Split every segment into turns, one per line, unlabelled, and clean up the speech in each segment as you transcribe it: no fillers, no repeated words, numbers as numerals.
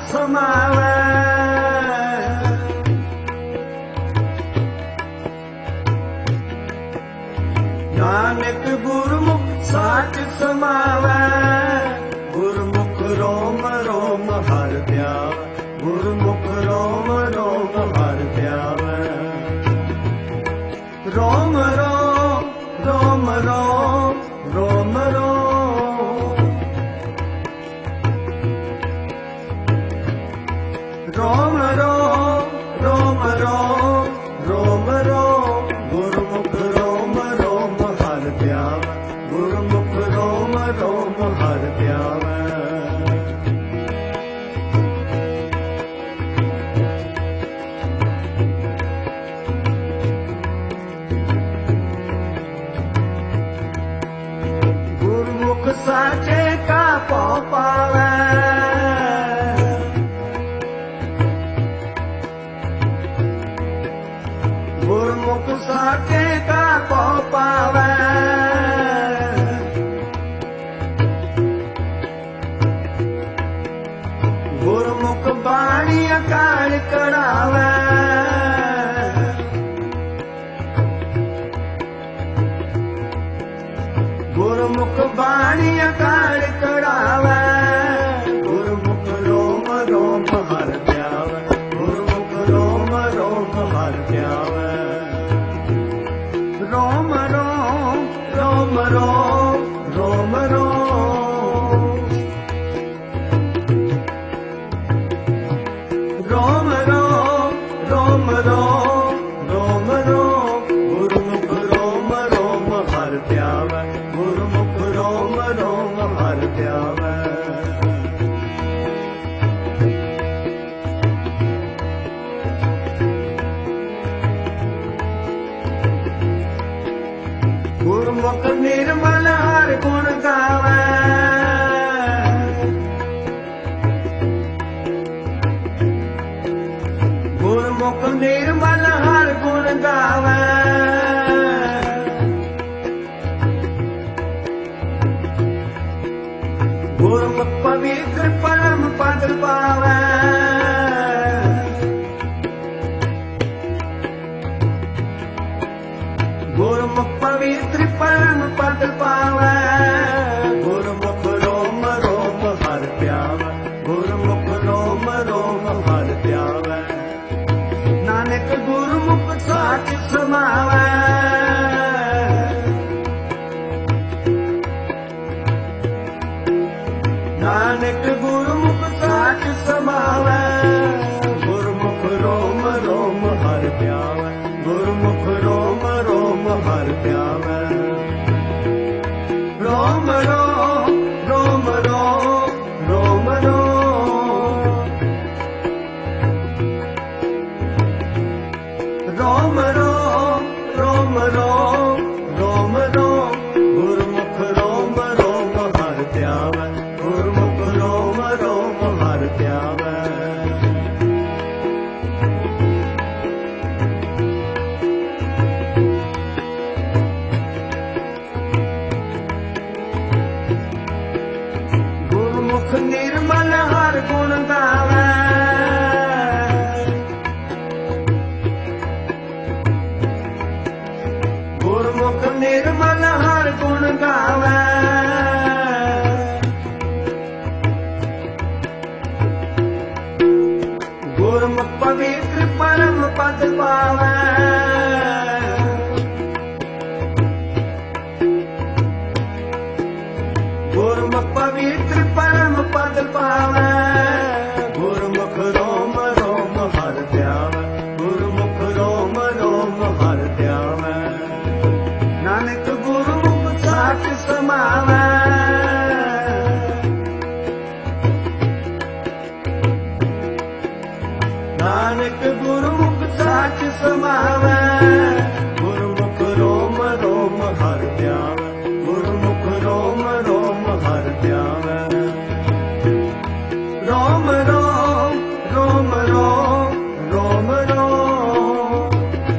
समावै। नानक गुरमुख साच समावै। गुरमुख रोम रोम हर ध्यावै। गुरमुख रोम रोम हर ध्यावै। रोम रोम रोम रोम रोम रोम। रोम रोम रोम रोम रोम रोम। गुरमुख रोम रोम हर ध्यावै। गुरमुख रोम रोम हर ध्यावै। साचे का पौ पावै। गुरमुख साचे का पौ पावै। गुरमुख बाणी अकाल कढ़ावै। गुरमुख बाणी अकाल कढ़ावै। गुरमुख रोम रोम हर ध्यावै। गुरमुख रोम रोम हर ध्यावै। रोम रोम रोम रोम रोम रोम। रोम रोम रोम रोम रोम रोम। गुरमुख रोम रोम हर ध्यावै। गुरमुख रोम रोम हर ध्यावै। गुरमुख निर्मल हर गुण गावै। गुरमुख निर्मल हर गुण गावै। गुरमुख पवित्र परम पद पावै। गुरमुख पवित्र परम पद पावै। गुरमुख रोम रोम हर ध्यावै। गुरमुख रोम रोम हर ध्यावै। नानक गुरमुख साच समावै। नानक गुरमुख साच समावै। गुरमुख रोम रोम हर ध्यावै। गुरमुख रोम रोम हर ध्यावै। रोम रोम रोम रोम रोम रोम। रोम रोम रोम रोम रोम रोम। गुरमुख रोम रोम हर ध्यावै। गुरमुख रोम रोम हर ध्यावै। गुरमुख निर्मल हर गुण गावै। गुरमुख निर्मल हर गुण गावै। गुरमुख पवित्र परम पद पावै। गुरमुख पवित्र परम पद पावै। गुरमुख रोम रोम हर ध्यावै। गुरमुख रोम रोम हर ध्यावै। नानक गुरमुख साच समावै। नानक गुरमुख साच समावै। गुरमुख रोम रोम हर ध्यावै। गुरमुख रोम रोम हर ध्यावै। रोम रोम रोम रोम रोम रोम।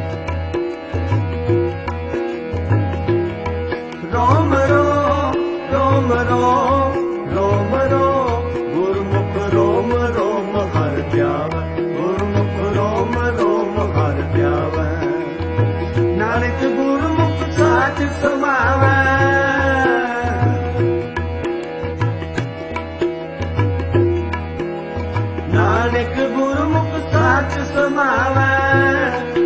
रोम रोम रोम रोम रोम रोम। गुरमुख रोम रोम ਨਾਨਕ ਗੁਰਮੁਖ ਸਾਚ ਸਮਾਵੈ।